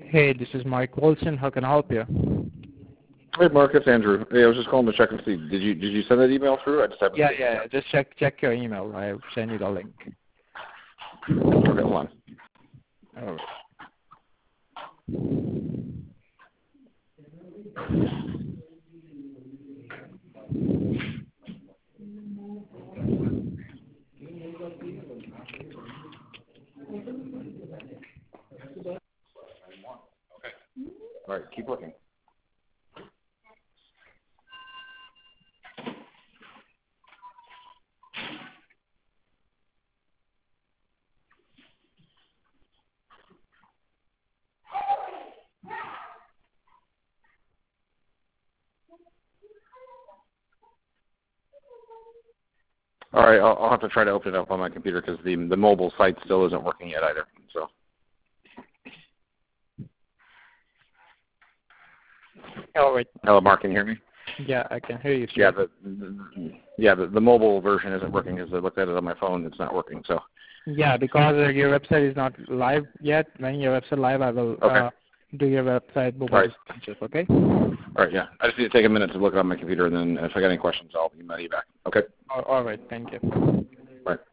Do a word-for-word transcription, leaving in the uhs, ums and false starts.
Hey, this is Mike Wilson. How can I help you? Hey, Mark, it's Andrew. Hey, I was just calling to check and see. Did you did you send that email through? I just haven't Yeah, seen yeah. it Just check check your email. I send you the link. yet. Okay, hold on. All right. All right, keep looking. All right, I'll, I'll have to try to open it up on my computer because the the mobile site still isn't working yet either. So. All right. Hello, Mark. Can you hear me? Yeah, I can hear you. Yeah, the, the yeah the, the mobile version isn't working. As I looked at it on my phone, it's not working. So. Yeah, because uh, your website is not live yet. When your website live, I will Okay. uh, do your website mobile Right. responsive. Okay. All right. Yeah. I just need to take a minute to look it on my computer, and then if I got any questions, I'll email you back. Okay. All, all right. Thank you. All right.